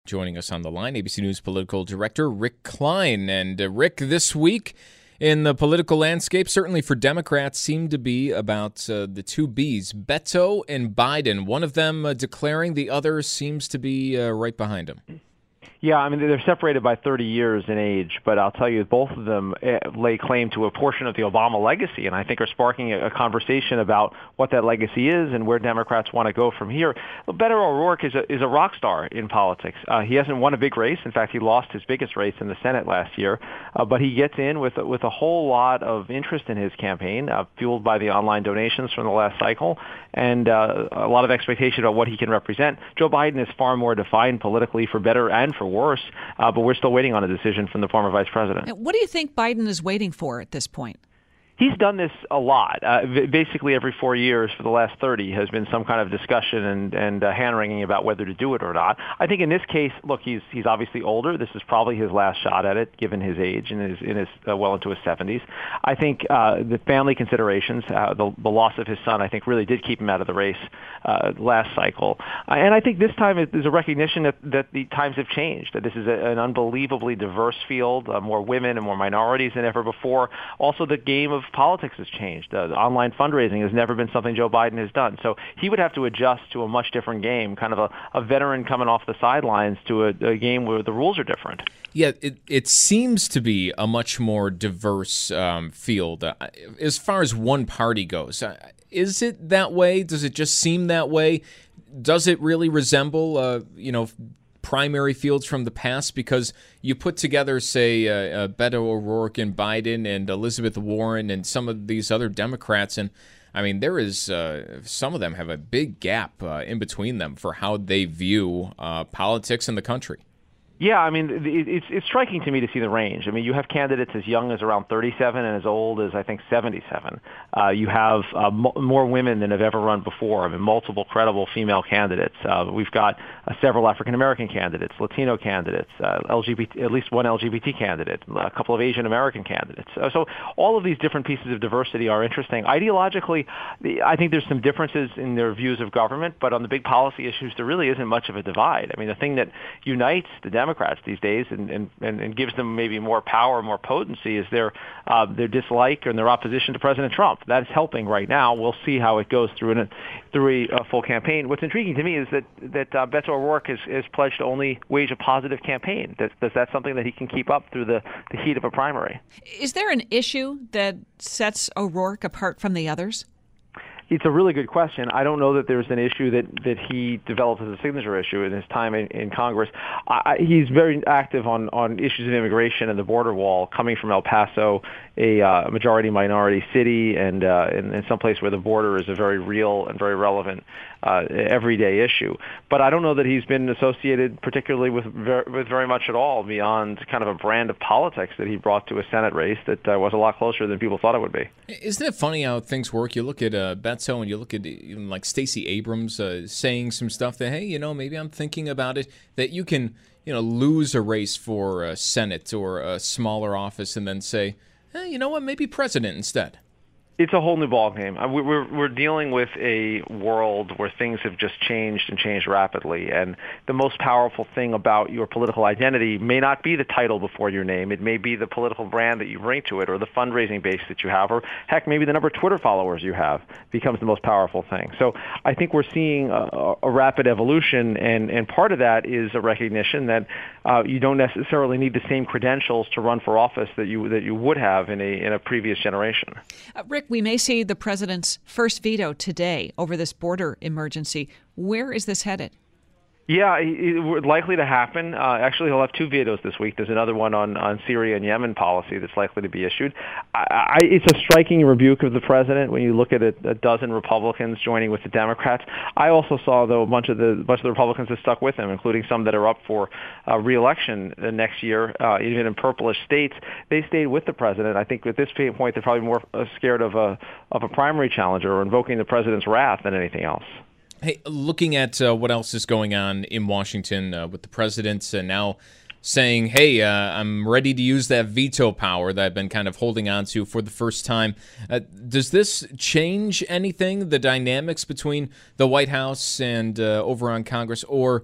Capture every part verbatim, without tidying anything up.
Joining us on the line, A B C News political director Rick Klein. And uh, Rick, this week in the political landscape, certainly for Democrats, seemed to be about uh, the two Bs, Beto and Biden. One of them uh, declaring, the other seems to be uh, right behind him. Yeah, I mean, they're separated by thirty years in age, but I'll tell you, both of them lay claim to a portion of the Obama legacy, and I think are sparking a conversation about what that legacy is and where Democrats want to go from here. Beto O'Rourke is a, is a rock star in politics. Uh, he hasn't won a big race. In fact, he lost his biggest race in the Senate last year, uh, but he gets in with, with a whole lot of interest in his campaign, uh, fueled by the online donations from the last cycle, and uh, a lot of expectation about what he can represent. Joe Biden is far more defined politically, for better and for worse, uh, but we're still waiting on a decision from the former vice president. What do you think Biden is waiting for at this point? He's done this a lot. Uh, basically, every four years for the last thirty has been some kind of discussion and, and uh, hand-wringing about whether to do it or not. I think in this case, look, he's he's obviously older. This is probably his last shot at it, given his age and his, in his uh, well into his seventies. I think uh, the family considerations, uh, the, the loss of his son, I think really did keep him out of the race uh, last cycle. Uh, and I think this time there's a recognition that, that the times have changed, that this is a, an unbelievably diverse field, uh, more women and more minorities than ever before. Also, the game of politics has changed. Uh, online fundraising has never been something Joe Biden has done. So he would have to adjust to a much different game, kind of a, a veteran coming off the sidelines to a, a game where the rules are different. Yeah, it, it seems to be a much more diverse um, field uh, as far as one party goes. Uh, is it that way? Does it just seem that way? Does it really resemble, uh, you know, primary fields from the past? Because you put together, say, uh, uh, Beto O'Rourke and Biden and Elizabeth Warren and some of these other Democrats, and I mean, there is uh, some of them have a big gap uh, in between them for how they view uh, politics in the country. Yeah, I mean, it's it's striking to me to see the range. I mean, you have candidates as young as around thirty-seven and as old as, I think, seventy-seven. Uh, you have uh, mo- more women than have ever run before. I mean, multiple credible female candidates. Uh, we've got uh, several African-American candidates, Latino candidates, uh, L G B T, at least one L G B T candidate, a couple of Asian-American candidates. Uh, so all of these different pieces of diversity are interesting. Ideologically, I think there's some differences in their views of government, but on the big policy issues, there really isn't much of a divide. I mean, the thing that unites the Democrats Democrats these days and, and, and gives them maybe more power, more potency is their uh, their dislike and their opposition to President Trump. That is helping right now. We'll see how it goes through an, through a, a full campaign. What's intriguing to me is that that uh, Beto O'Rourke has, has pledged to only wage a positive campaign. Does, does that something that he can keep up through the, the heat of a primary? Is there an issue that sets O'Rourke apart from the others? It's a really good question. I don't know that there's an issue that, that he developed as a signature issue in his time in, in Congress. I, he's very active on, on issues of immigration and the border wall, coming from El Paso, a uh, majority-minority city, and uh, in, in some place where the border is a very real and very relevant uh, everyday issue. But I don't know that he's been associated particularly with ver- with very much at all beyond kind of a brand of politics that he brought to a Senate race that uh, was a lot closer than people thought it would be. Isn't it funny how things work? You look at uh, Beto and you look at even like Stacey Abrams uh, saying some stuff that, hey, you know, maybe I'm thinking about it, that you can, you know, lose a race for a Senate or a smaller office and then say, hey, you know what, maybe president instead. It's a whole new ballgame. We're we're dealing with a world where things have just changed and changed rapidly, and the most powerful thing about your political identity may not be the title before your name. It may be the political brand that you bring to it, or the fundraising base that you have, or heck, maybe the number of Twitter followers you have becomes the most powerful thing. So I think we're seeing a, a rapid evolution, and, and part of that is a recognition that uh, you don't necessarily need the same credentials to run for office that you that you would have in a in a previous generation. Uh, Rick, we may see the president's first veto today over this border emergency. Where is this headed? Yeah, it's likely to happen. Uh, actually, he'll have two vetoes this week. There's another one on, on Syria and Yemen policy that's likely to be issued. I, I, it's a striking rebuke of the president when you look at a, a dozen Republicans joining with the Democrats. I also saw, though, a bunch of the a bunch of the Republicans that stuck with him, including some that are up for uh, re-election next year, uh, even in purplish states. They stayed with the president. I think at this point they're probably more scared of a of a primary challenger or invoking the president's wrath than anything else. Hey, looking at uh, what else is going on in Washington uh, with the president uh, now saying, hey, uh, I'm ready to use that veto power that I've been kind of holding on to for the first time. Uh, does this change anything, the dynamics between the White House and uh, over on Congress, or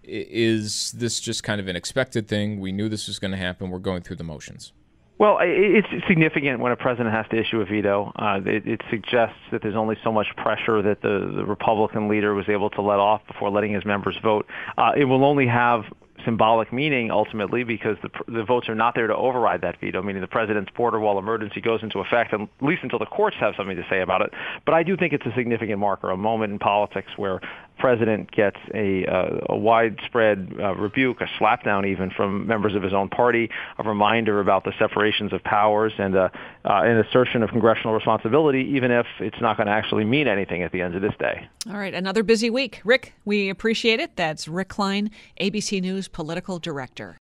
is this just kind of an expected thing? We knew this was going to happen. We're going through the motions. Well, it's significant when a president has to issue a veto. Uh, it, it suggests that there's only so much pressure that the, the Republican leader was able to let off before letting his members vote. Uh, it will only have symbolic meaning ultimately because the, the votes are not there to override that veto, meaning the president's border wall emergency goes into effect, at least until the courts have something to say about it. But I do think it's a significant marker, a moment in politics where president gets a, uh, a widespread uh, rebuke, a slapdown even from members of his own party, a reminder about the separations of powers, and uh, uh, an assertion of congressional responsibility, even if it's not going to actually mean anything at the end of this day. All right, another busy week. Rick, we appreciate it. That's Rick Klein, A B C News political director.